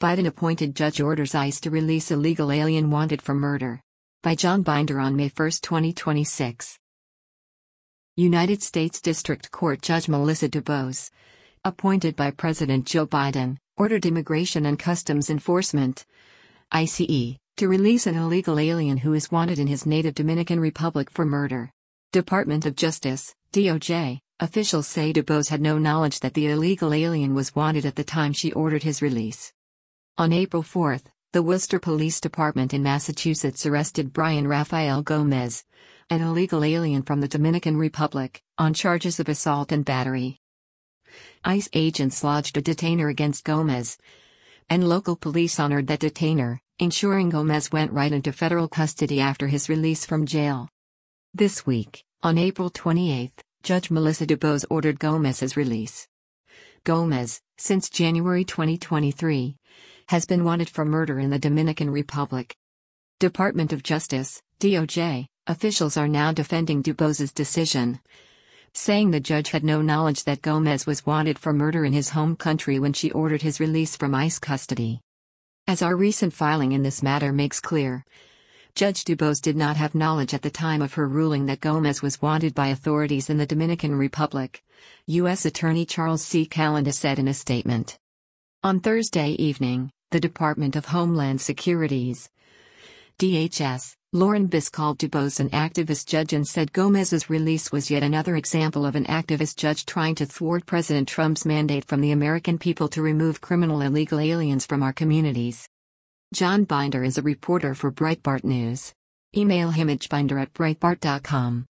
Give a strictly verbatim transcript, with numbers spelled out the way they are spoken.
Biden-appointed judge orders ICE to release illegal alien wanted for murder. By John Binder on May first, twenty twenty-six. United States District Court Judge Melissa DuBose, appointed by President Joe Biden, ordered Immigration and Customs Enforcement, ICE, to release an illegal alien who is wanted in his native Dominican Republic for murder. Department of Justice, D O J, officials say DuBose had no knowledge that the illegal alien was wanted at the time she ordered his release. On April fourth, the Worcester Police Department in Massachusetts arrested Brian Rafael Gomez, an illegal alien from the Dominican Republic, on charges of assault and battery. ICE agents lodged a detainer against Gomez, and local police honored that detainer, ensuring Gomez went right into federal custody after his release from jail. This week, on April twenty-eighth, Judge Melissa DuBose ordered Gomez's release. Gomez, since January twenty twenty-three, has been wanted for murder in the Dominican Republic. Department of Justice, D O J, officials are now defending DuBose's decision, saying the judge had no knowledge that Gomez was wanted for murder in his home country when she ordered his release from ICE custody. As our recent filing in this matter makes clear, Judge DuBose did not have knowledge at the time of her ruling that Gomez was wanted by authorities in the Dominican Republic, U S Attorney Charles C. Callender said in a statement. On Thursday evening, the Department of Homeland Security's D H S, Lauren Biss called DuBose an activist judge and said Gomez's release was yet another example of an activist judge trying to thwart President Trump's mandate from the American people to remove criminal illegal aliens from our communities. John Binder is a reporter for Breitbart News. Email him at binder at breitbart dot com.